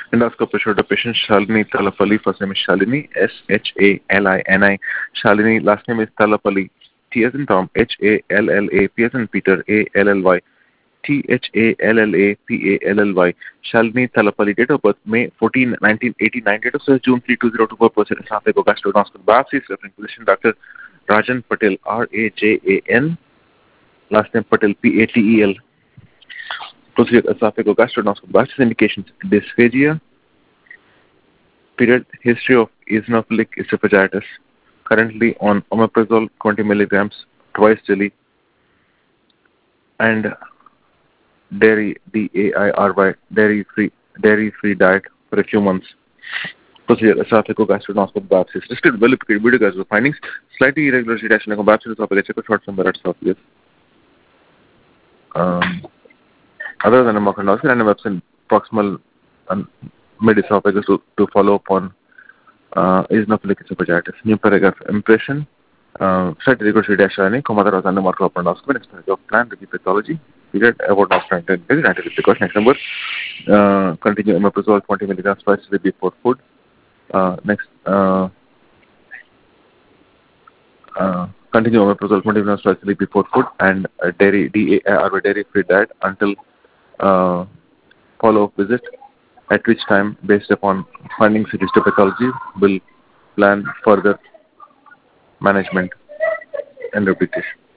Endoscopy showed the patient Shalini Talapalli, first name is Shalini, Shalini. Shalini, last name is Talapalli, T as in Tom, Halla, P as in Peter, Allly, Thallapally. Shalini Talapalli, date of birth May 14, 1989, date of service June 3, 2024, person esophageal gastrointestinal biopsy, referring physician Dr. Rajan Patel, Rajan, last name Patel, Patel. Procedure esophageal gastrointestinal biopsy, indications dysphagia, period, history of eosinophilic esophagitis, currently on omeprazole 20 milligrams twice daily, and dairy, DAIRY, dairy-free diet for a few months. Procedure esophageal gastrointestinal biopsy. Listed well prepared video guys with findings. Slightly irregular biopsy esophageal, check out short some esophagus. Other than a macronoscopy and a website proximal and mid-esophagus to follow up on eosinophilic esophagitis. New paragraph impression. Slightly irregular dash Commander was under marker laparoscopy. Next paragraph plan review pathology. Period about after anti precaution. Next number. Continue omeprazole 20 milligrams twice a day before food. Next. Continue omeprazole 20 milligrams twice a day before food and dairy dairy-free diet until follow-up visit, at which time, based upon findings of histopathology, will plan further management and repetition.